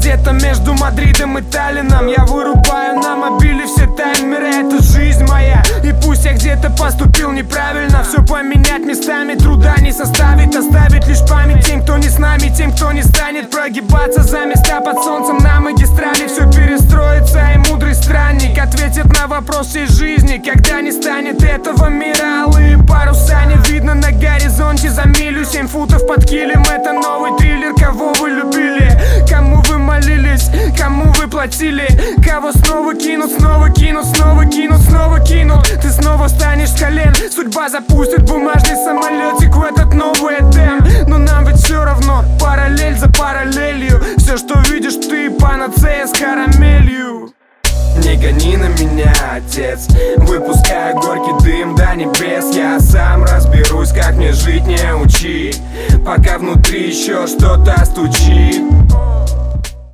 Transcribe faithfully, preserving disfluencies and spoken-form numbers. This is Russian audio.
Где-то между Мадридом и Таллином я вырубаю на мобиле все таймеры. Это жизнь моя, и пусть я где-то поступил неправильно, все поменять местами труда не составит. Оставить лишь память тем, кто не с нами, тем, кто не станет прогибаться за места под солнцем на магистрали. Все перестроится, и мудрый странник ответит на вопрос всей жизни, когда не станет этого мира. Алые паруса не видно на горизонте за милю. Семь футов под килем, это новый триллер. Кого вы любили, кому вы молились, кому вы платили, кого снова кинут, снова кинут, снова кинут, снова кинут. Ты снова встанешь с колен, судьба запустит бумажный самолетик в этот новый Эдем. Но нам ведь все равно, параллель за параллелью. Все, что видишь ты, панацея с карамелью. Не гони на меня, отец, выпуская горький дым до небес. Я сам разберусь, как мне жить, не учи, пока внутри еще что-то стучит.